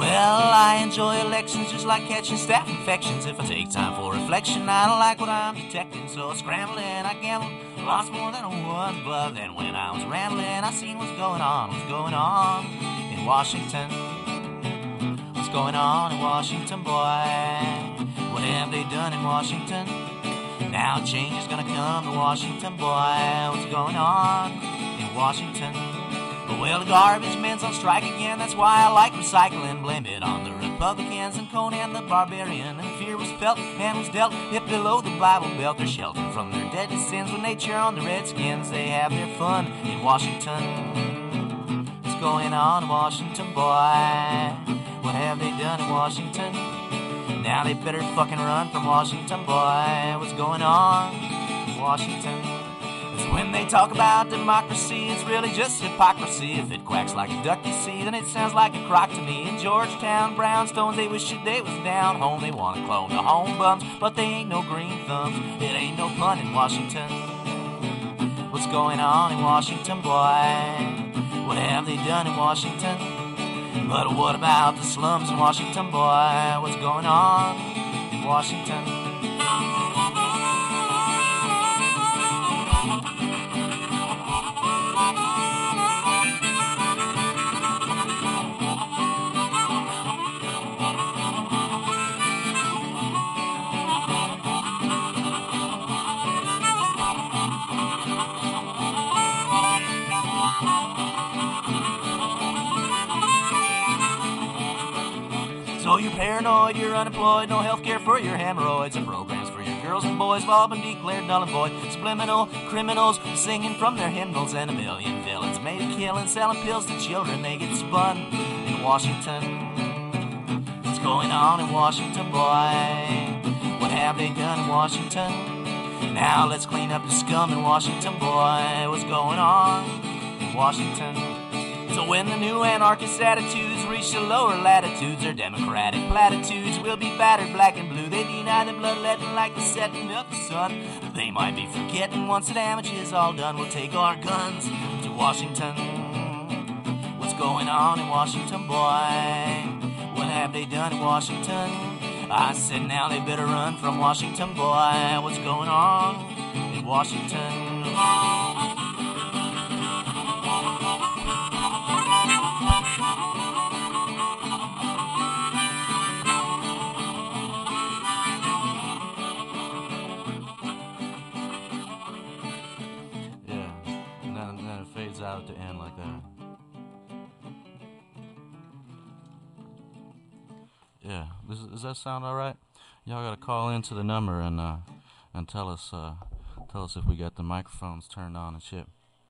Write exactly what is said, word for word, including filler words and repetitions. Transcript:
Well, I enjoy elections just like catching staph infections. If I take time for reflection, I don't like what I'm detecting. So scrambling, I gambled, lost more than I won. But then when I was rambling, I seen what's going on, what's going on in Washington. What's going on in Washington, boy? What have they done in Washington? Now change is gonna come to Washington, boy. What's going on in Washington? Well, the garbage men's on strike again. That's why I like recycling. Blame it on the Republicans and Conan the Barbarian. And fear was felt and was dealt hip below the Bible Belt. They're sheltered from their deadly sins with nature on the Redskins. They have their fun in Washington. What's going on in Washington, boy? What have they done in Washington? Now they better fucking run from Washington, boy. What's going on in Washington? When they talk about democracy, it's really just hypocrisy. If it quacks like a duck, you see, then it sounds like a crock to me. In Georgetown, brownstones, they wish your day was down home. They want to clone the home bums, but they ain't no green thumbs. It ain't no fun in Washington. What's going on in Washington, boy? What have they done in Washington? But what about the slums in Washington, boy? What's going on in Washington? So you're paranoid, you're unemployed, no health care for your hemorrhoids, and programs for your girls and boys have all been declared null and void. Subliminal criminals singing from their hymnals, and a million villains made a killing, selling pills to children. They get spun in Washington. What's going on in Washington, boy? What have they done in Washington? Now let's clean up the scum in Washington, boy. What's going on in Washington? So when the new anarchist attitudes reach the lower latitudes, their democratic platitudes will be battered black and blue. They deny the bloodletting like the setting of the sun. They might be forgetting once the damage is all done, we'll take our guns to Washington. What's going on in Washington, boy? What have they done in Washington? I said now they better run from Washington, boy. What's going on in Washington? Out at the end like that. Yeah, does, does that sound all right? Y'all gotta call into the number and uh, and tell us uh, tell us if we got the microphones turned on and shit.